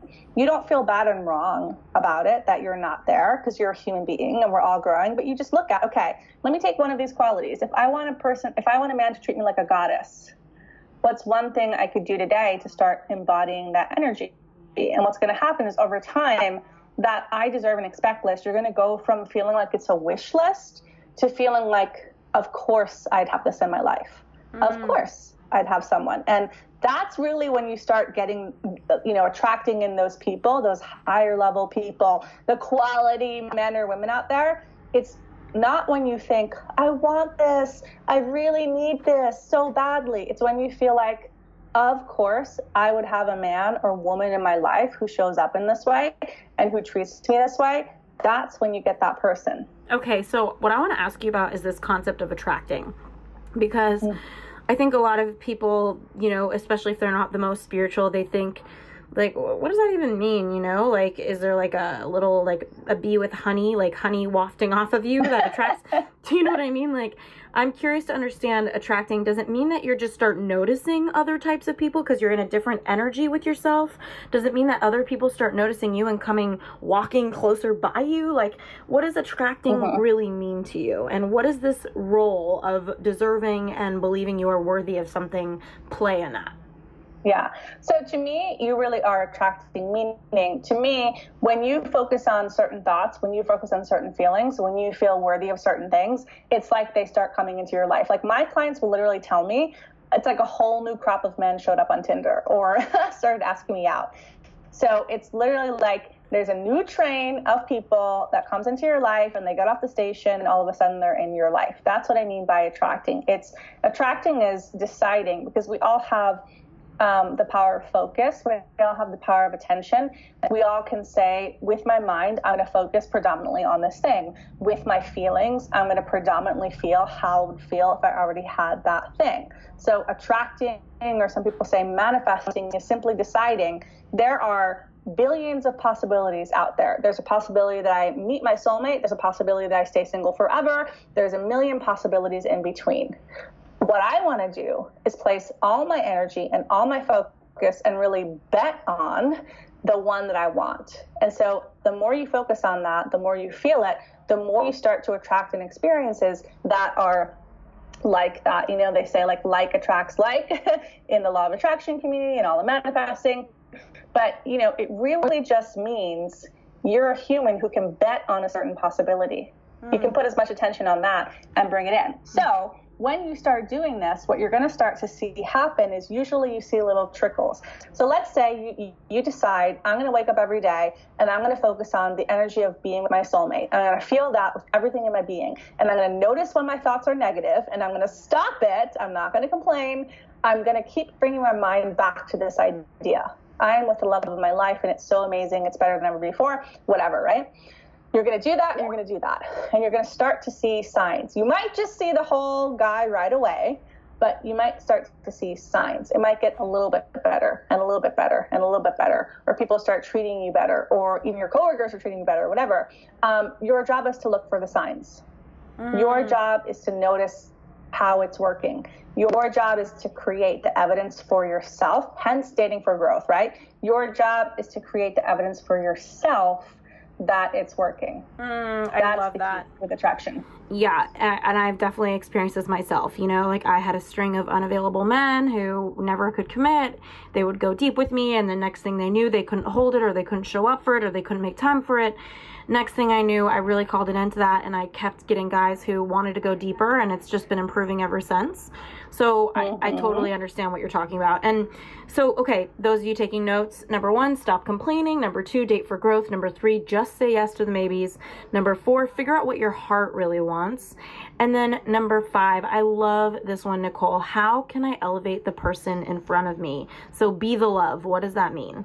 you don't feel bad and wrong about it, that you're not there, because you're a human being and we're all growing. But you just look at, okay, let me take one of these qualities. If I want a person, if I want a man to treat me like a goddess, what's one thing I could do today to start embodying that energy? And what's going to happen is over time, that I deserve and expect list, you're going to go from feeling like it's a wish list to feeling like, of course, I'd have this in my life. Mm. Of course, I'd have someone. And that's really when you start getting, you know, attracting in those people, those higher level people, the quality men or women out there. It's not when you think, I want this, I really need this so badly. It's when you feel like, of course, I would have a man or woman in my life who shows up in this way and who treats me this way. That's when you get that person. Okay, so what I want to ask you about is this concept of attracting, because mm. I think a lot of people, you know, especially if they're not the most spiritual, they think, like, what does that even mean? You know, like, is there like a little, like a bee with honey, like honey wafting off of you that attracts? Do you know what I mean? Like, I'm curious to understand, attracting doesn't mean that you're just start noticing other types of people because you're in a different energy with yourself. Does it mean that other people start noticing you and coming, walking closer by you? Like, what does attracting uh-huh. really mean to you? And what does this role of deserving and believing you are worthy of something play in that? Yeah. So to me, you really are attracting, meaning to me, when you focus on certain thoughts, when you focus on certain feelings, when you feel worthy of certain things, it's like they start coming into your life. Like my clients will literally tell me, it's like a whole new crop of men showed up on Tinder or started asking me out. So it's literally like there's a new train of people that comes into your life and they get off the station and all of a sudden they're in your life. That's what I mean by attracting. It's attracting is deciding, because we all have Um, the power of focus. We all have the power of attention. We all can say, with my mind, I'm going to focus predominantly on this thing. With my feelings, I'm going to predominantly feel how I would feel if I already had that thing. So attracting, or some people say manifesting, is simply deciding there are billions of possibilities out there. There's a possibility that I meet my soulmate. There's a possibility that I stay single forever. There's a million possibilities in between. What I want to do is place all my energy and all my focus and really bet on the one that I want. And so the more you focus on that, the more you feel it, the more you start to attract in experiences that are like that. You know, they say like like attracts like in the law of attraction community and all the manifesting. But, you know, it really just means you're a human who can bet on a certain possibility. Mm. You can put as much attention on that and bring it in. So when you start doing this, what you're going to start to see happen is usually you see little trickles. So let's say you, you decide, I'm going to wake up every day and I'm going to focus on the energy of being with my soulmate. I'm going to feel that with everything in my being. And I'm going to notice when my thoughts are negative and I'm going to stop it. I'm not going to complain. I'm going to keep bringing my mind back to this idea. I am with the love of my life and it's so amazing. It's better than ever before, whatever, right? You're going to do that and you're going to do that. And you're going to start to see signs. You might just see the whole guy right away, but you might start to see signs. It might get a little bit better and a little bit better and a little bit better, or people start treating you better, or even your coworkers are treating you better, or whatever. Um, your job is to look for the signs. Mm. Your job is to notice how it's working. Your job is to create the evidence for yourself, hence dating for growth, right? Your job is to create the evidence for yourself that it's working. Mm, I That's love the that. key with attraction. Yeah, and I've definitely experienced this myself. You know, like I had a string of unavailable men who never could commit. They would go deep with me, and the next thing they knew, they couldn't hold it, or they couldn't show up for it, or they couldn't make time for it. Next thing I knew, I really called an end to that, and I kept getting guys who wanted to go deeper, and it's just been improving ever since. So mm-hmm. I, I totally understand what you're talking about. And so, okay, those of you taking notes, number one, stop complaining. Number two, date for growth. Number three, just say yes to the maybes. Number four, figure out what your heart really wants. And then number five, I love this one, Nicole. How can I elevate the person in front of me? So be the love. What does that mean?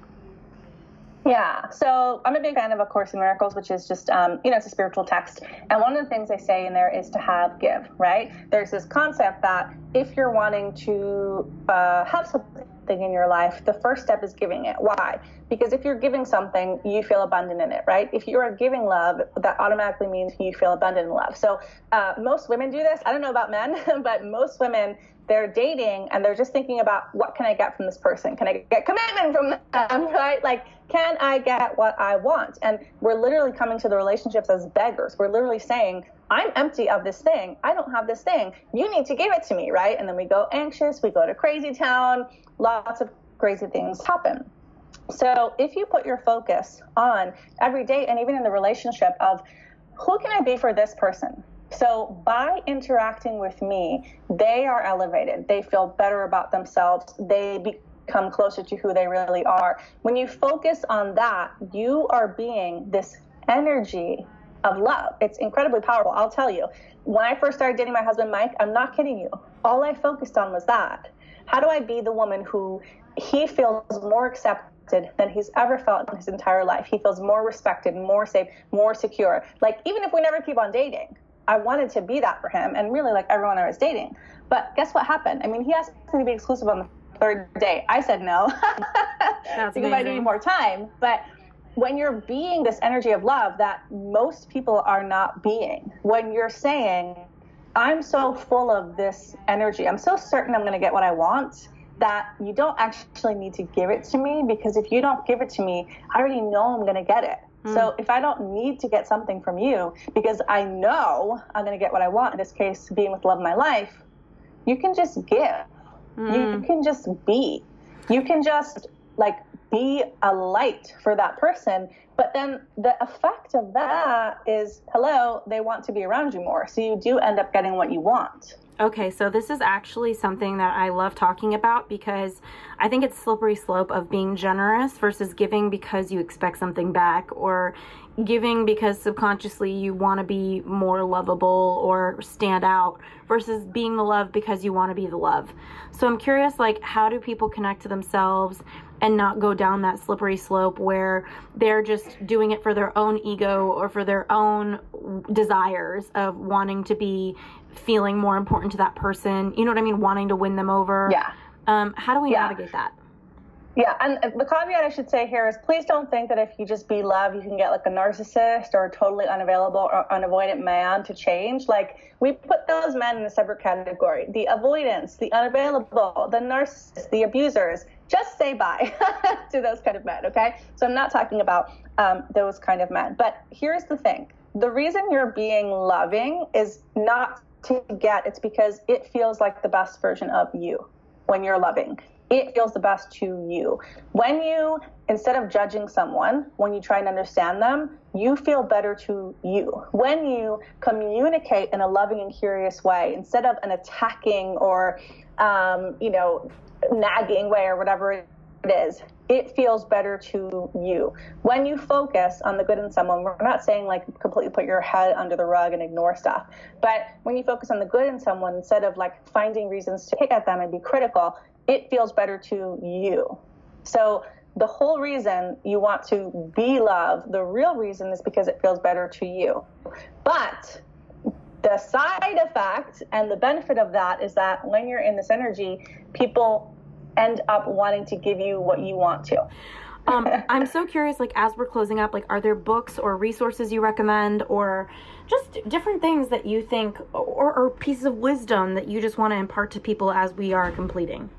Yeah, so I'm a big fan of A Course in Miracles, which is just, um, you know, it's a spiritual text. And one of the things they say in there is to have, give, right? There's this concept that if you're wanting to uh, have something in your life, the first step is giving it. Why? Because if you're giving something, you feel abundant in it, right? If you are giving love, that automatically means you feel abundant in love. So uh, most women do this. I don't know about men, but most women they're dating and they're just thinking about, what can I get from this person? Can I get commitment from them, right? Like, can I get what I want? And we're literally coming to the relationships as beggars. We're literally saying, I'm empty of this thing. I don't have this thing. You need to give it to me, right? And then we go anxious. We go to crazy town. Lots of crazy things happen. So if you put your focus on every day, and even in the relationship of, who can I be for this person? So by interacting with me, they are elevated. They feel better about themselves. They become closer to who they really are. When you focus on that, you are being this energy of love. It's incredibly powerful. I'll tell you, when I first started dating my husband, Mike, I'm not kidding you. All I focused on was that. How do I be the woman who he feels more accepted than he's ever felt in his entire life? He feels more respected, more safe, more secure. Like, even if we never keep on dating, I wanted to be that for him, and really like everyone I was dating. But guess what happened? I mean, he asked me to be exclusive on the third day. I said no. That's because I needed more time. But when you're being this energy of love that most people are not being, when you're saying, I'm so full of this energy, I'm so certain I'm going to get what I want, that you don't actually need to give it to me, because if you don't give it to me, I already know I'm going to get it. Mm. So if I don't need to get something from you, because I know I'm going to get what I want, in this case, being with the love of my life, you can just give. Mm. You can just be. You can just like be a light for that person. But then the effect of that is, hello, they want to be around you more. So you do end up getting what you want. Okay, so this is actually something that I love talking about, because I think it's slippery slope of being generous versus giving because you expect something back, or giving because subconsciously you want to be more lovable or stand out, versus being the love because you want to be the love. So I'm curious, like, how do people connect to themselves and not go down that slippery slope where they're just doing it for their own ego or for their own desires of wanting to be feeling more important to that person, you know what I mean, wanting to win them over? Yeah. Um, how do we yeah. navigate that? Yeah, and the caveat I should say here is, please don't think that if you just be love, you can get like a narcissist or a totally unavailable or unavoidant man to change. Like, we put those men in a separate category. The avoidance, the unavailable, the narcissists, the abusers. Just say bye to those kind of men, okay? So I'm not talking about um, those kind of men. But here's the thing. The reason you're being loving is not to get, it's because it feels like the best version of you when you're loving. It feels the best to you. When you, instead of judging someone, when you try and understand them, you feel better to you. When you communicate in a loving and curious way, instead of an attacking or, um, you know, nagging way or whatever it is, it feels better to you. When you focus on the good in someone, we're not saying like completely put your head under the rug and ignore stuff, but when you focus on the good in someone, instead of like finding reasons to pick at them and be critical, it feels better to you. So the whole reason you want to be loved, the real reason is because it feels better to you. But the side effect and the benefit of that is that when you're in this energy, people end up wanting to give you what you want to. um, I'm so curious, like, as we're closing up, like, are there books or resources you recommend, or just different things that you think, or, or pieces of wisdom that you just want to impart to people as we are completing?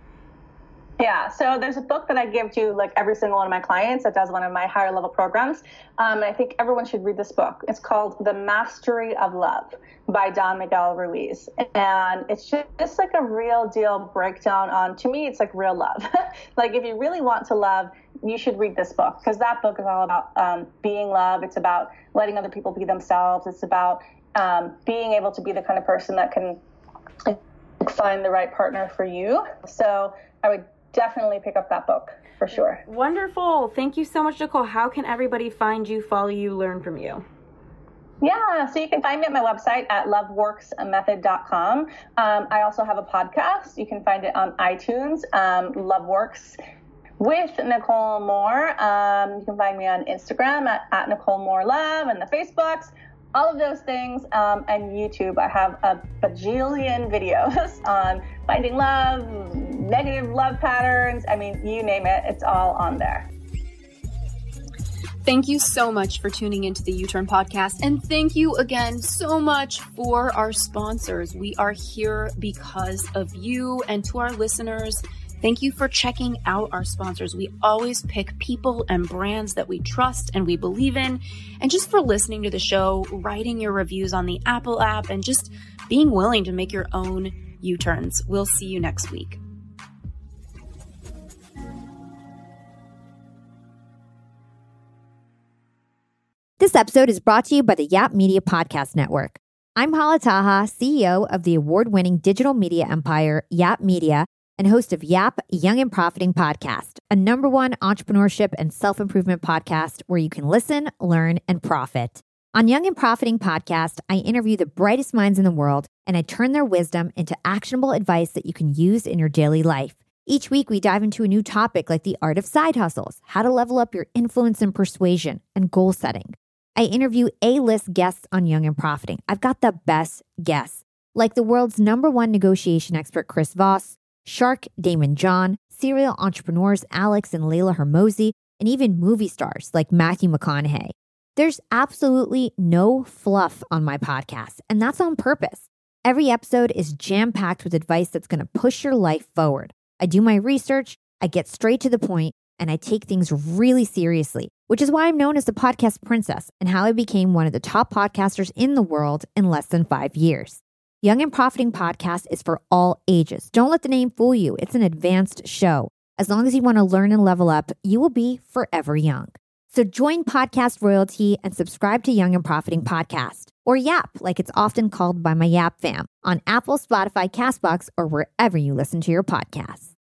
Yeah, so there's a book that I give to like every single one of my clients that does one of my higher level programs. Um, and I think everyone should read this book. It's called The Mastery of Love by Don Miguel Ruiz. And it's just, just like a real deal breakdown on, to me, it's like real love. Like, if you really want to love, you should read this book, because that book is all about um, being love. It's about letting other people be themselves. It's about um, being able to be the kind of person that can find the right partner for you. So I would definitely pick up that book for sure. Wonderful. Thank you so much, Nicole. How can everybody find you, follow you, learn from you? Yeah, so you can find me at my website at love works method dot com. Um, I also have a podcast. You can find it on iTunes, um, Love Works with Nicole Moore. Um, you can find me on Instagram at, at Nicole Moore Love, and the Facebooks, all of those things, um, and YouTube. I have a bajillion videos on finding love, negative love patterns. I mean, you name it, it's all on there. Thank you so much for tuning into the U-Turn podcast. And thank you again so much for our sponsors. We are here because of you. And to our listeners, thank you for checking out our sponsors. We always pick people and brands that we trust and we believe in. And just for listening to the show, writing your reviews on the Apple app, and just being willing to make your own U-turns. We'll see you next week. This episode is brought to you by the Yap Media Podcast Network. I'm Hala Taha, C E O of the award-winning digital media empire, Yap Media, and host of Yap Young and Profiting Podcast, a number one entrepreneurship and self-improvement podcast where you can listen, learn, and profit. On Young and Profiting Podcast, I interview the brightest minds in the world, and I turn their wisdom into actionable advice that you can use in your daily life. Each week, we dive into a new topic like the art of side hustles, how to level up your influence and persuasion, and goal setting. I interview A-list guests on Young and Profiting. I've got the best guests, like the world's number one negotiation expert, Chris Voss, Shark Damon John, serial entrepreneurs Alex and Layla Hermosi, and even movie stars like Matthew McConaughey. There's absolutely no fluff on my podcast, and that's on purpose. Every episode is jam-packed with advice that's going to push your life forward. I do my research, I get straight to the point, and I take things really seriously, which is why I'm known as the podcast princess and how I became one of the top podcasters in the world in less than five years. Young and Profiting Podcast is for all ages. Don't let the name fool you. It's an advanced show. As long as you want to learn and level up, you will be forever young. So join Podcast Royalty and subscribe to Young and Profiting Podcast, or Yap, like it's often called by my Yap fam, on Apple, Spotify, CastBox, or wherever you listen to your podcasts.